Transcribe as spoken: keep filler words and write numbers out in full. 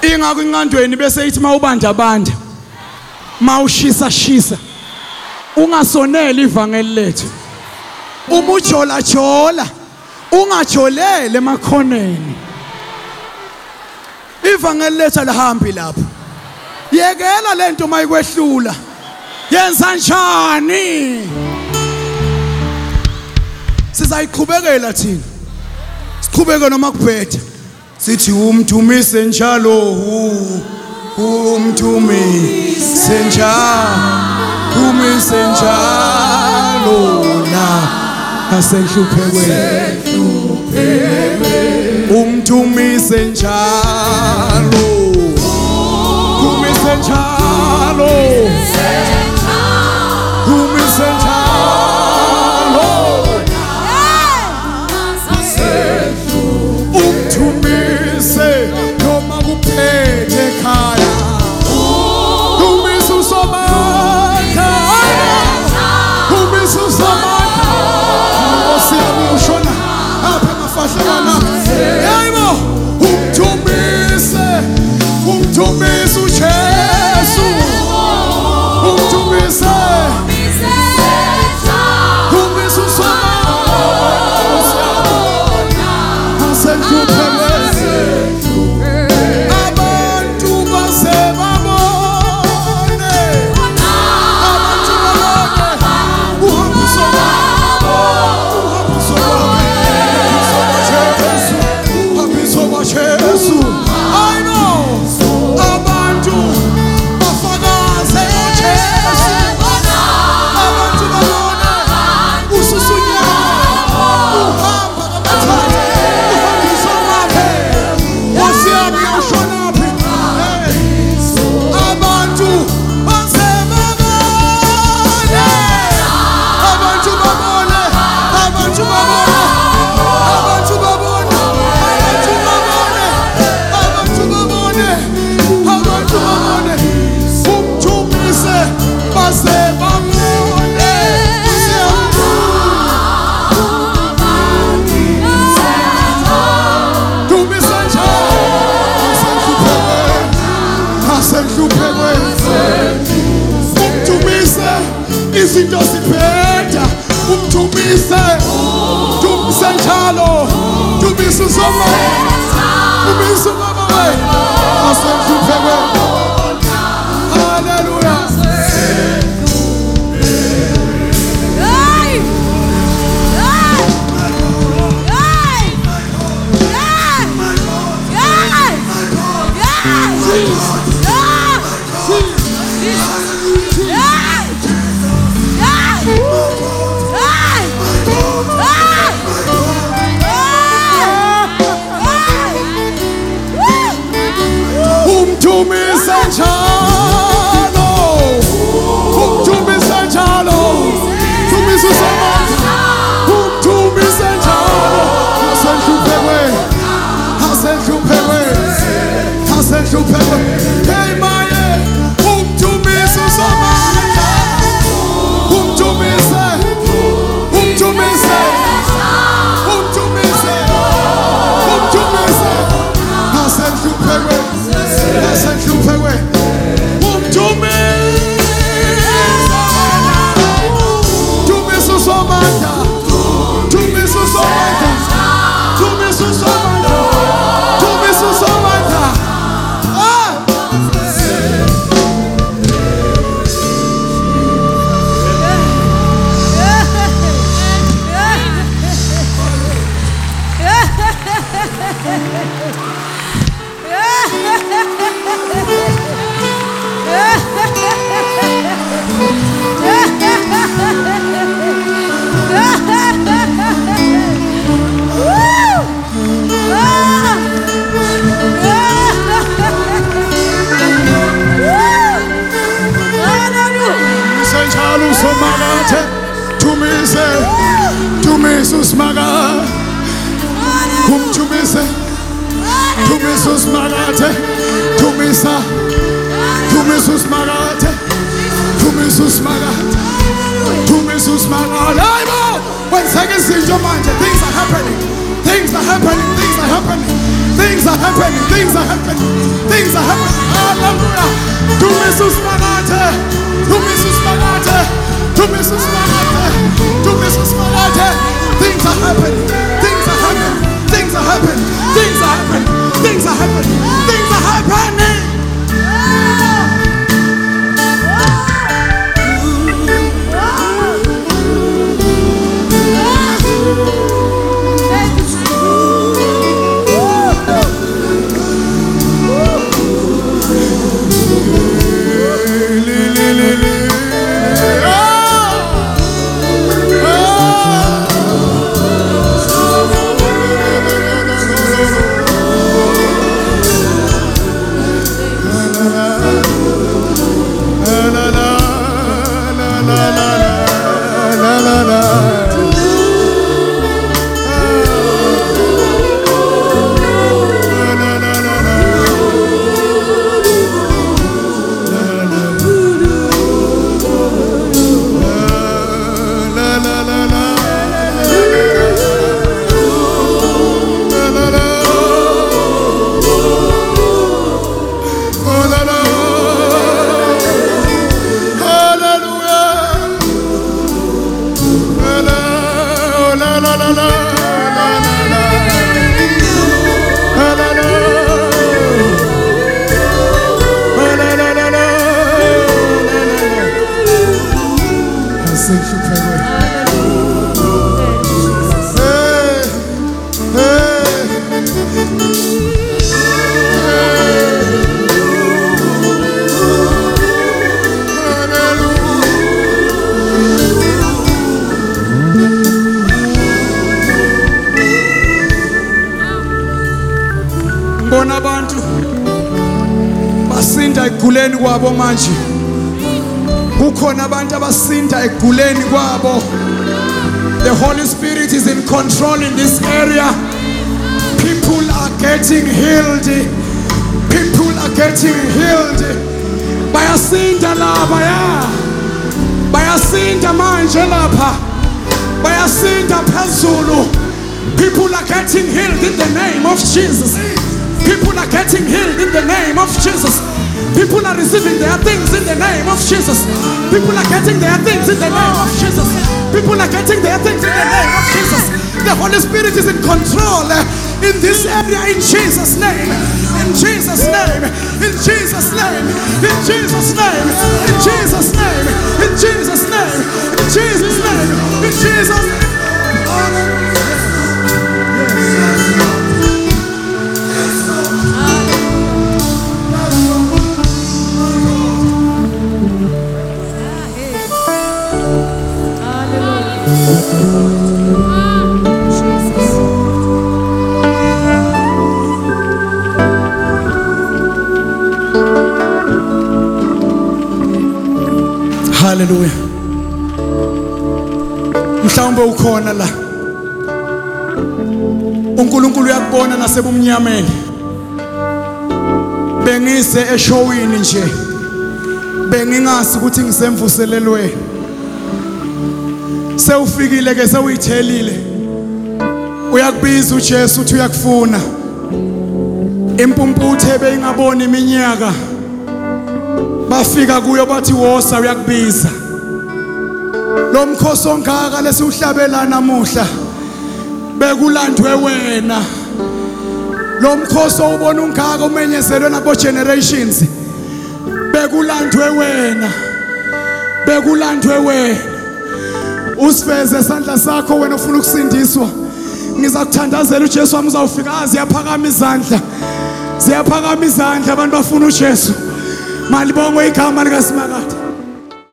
ingakho ingqandweni bese ithi mawubanda banda mawushisa shisa ungasoneli ivangeli lethu uma ujola jola ungajolele emakhoneni ivangeli lethu alihambi lapho yekela lento mayikwehlula yenza njani sizayiqhubekela thina siqhubeke noma kubhethe sithi umdumise njalo umdumise njalo umise njalo na asehluphekwe umdumise njalo umise njalo umise njalo umdumise noma kuphethe ekhaya umise usobakha umise usobakha ngosiyami ushona apha emafahlana yebo umdumise umdumise uJesu umdumise umise usobakha asenhluphekwe abantu basebabone abantu babone uhambiso wabo uhambiso wabo uhambiso waJesu I know abantu bafakaze ngoJesu abantu babone ususunyana uhamba kabathathe uhambiso wakhe wasiyami ushonaphi abantu basebabone abantu babone abantu babone abantu babone abantu babone abantu babone abantu babone umdumise basebabone dumise njalo asenhluphekwe umdumise izinto ziphetha umdumise dumise njalo dumise usobakha dumise ubaba asenhluphekwe haleluya umdumise njalo umdumise njalo dumise usobakha umdumise njalo asenhluphekwe asenhluphekwe asenhluphekwe hey maye umdumise usobakha umdumise umdumise umdumise umdumise asenhluphekwe asenhluphekwe umdumise dumise usobakha dumise usobakha dumise usobakha dumise usobakha ah Usomakathe dumise dumise usimakathe umdumise dumise usimakathe dumisa dumise usimakathe dumise usimakathe dumise usimakathe hayibo kwenzeka izinto manje things are happening things are happening things are happening Things are happening. Things are happening. Things are happening. Hallelujah. To Jesus Marate. To Jesus Marate. To Jesus Marate. To Jesus Marate. Things are happening. Things are happening. Things are happening. Things are happening. Things are happening. Things are happening. Abantu basinda eguleni kwabo manje. Kukhona abantu abasinda eguleni kwabo. The Holy Spirit is in control in this area. People are getting healed. People are getting healed. Bayasinda laba ya. Bayasinda manje lapha. Bayasinda phezulu. People are getting healed in the name of Jesus. People are getting healed in the name of Jesus. People are receiving their things in the name of Jesus. People are getting their things in the name of Jesus. People are getting their things in the name of Jesus. The Holy Spirit is in control in this area in Jesus' name. In Jesus' name. In Jesus' name. In Jesus' name. In Jesus' name. In Jesus' name. In Jesus' name. In Jesus' name. Hallelujah. Mhlawumbe ukhona la. uNkulunkulu uyakubona nasebumnyameni. Bengise eshowini nje. Bengingazi ukuthi ngisemvuselelweni. Sewufikile ke sewuyithelile. Uyakubiza uJesu uthi uyakufuna. Impumputhe beyingabona iminyaka. Bafika kuyo bathi wosa uyakubiza. Lo mkhosi ongaka lesiuhlabela namuhla bekulandwe wena. Lo mkhosi ubona ungaka umenyezelwe nabo generations bekulandwe wena. Bekulandwe wena. Usiveze isandla sakho wena ufuna ukusindiswa. Ngizakuthandazela uJesu wami uzawufika aziyaphakama izandla. Ziyaphakama izandla abantu bafuna uJesu. Malibongo igama likaSimakade.